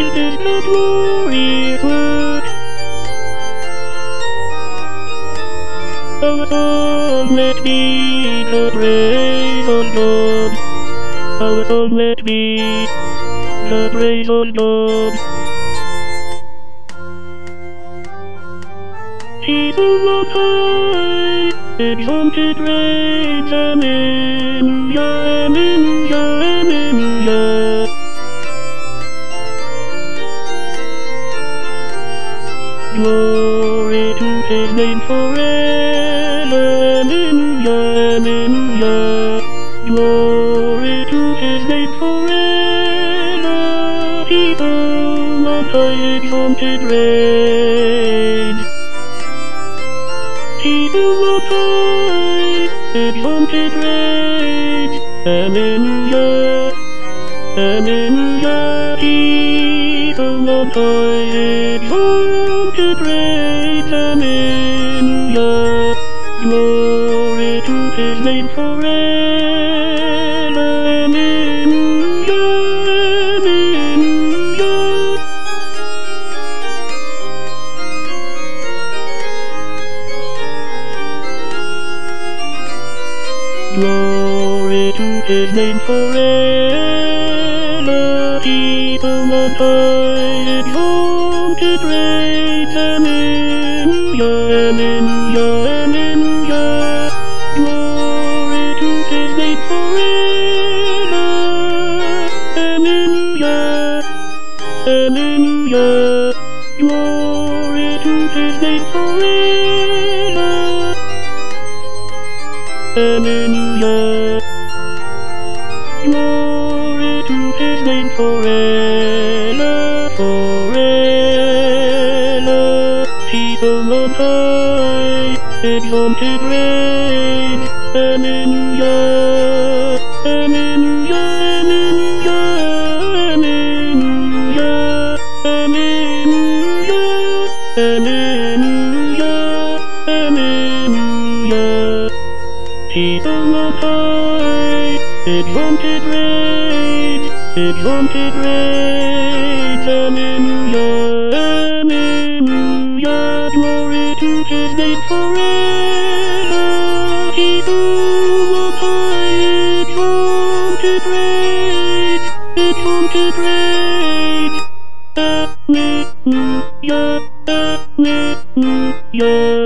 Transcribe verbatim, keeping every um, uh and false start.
it is the glorious word. Our song let be the praise of God. Our song let be the praise of God. Jesus on high, exalted reigns, Alleluia, Alleluia, Alleluia. Glory to his name forever, Alleluia, Alleluia. Glory to his name forever, Jesus on high, exalted reigns. Jesus on high, exalted reigns, Alleluia, Alleluia. Jesus on high, exalted reigns, Alleluia. Glory to his name forever, Alleluia, Alleluia. Glory to his name forever, Jesus on high, exalted reigns, Alleluia, Alleluia, Alleluia. Glory to his name forever, Alleluia, Alleluia. Glory to his name forever, Alleluia. Glory to his name forever, forever. Jesus on high, exalted reigns, Alleluia, Alleluia, Alleluia, Alleluia, Alleluia, Alleluia, Alleluia. Jesus on high, exalted reigns, exalted reigns, Alleluia, Alleluia. Glory to his name forever, Jesus on high, exalted reigns, exalted reigns, Alleluia, Alleluia.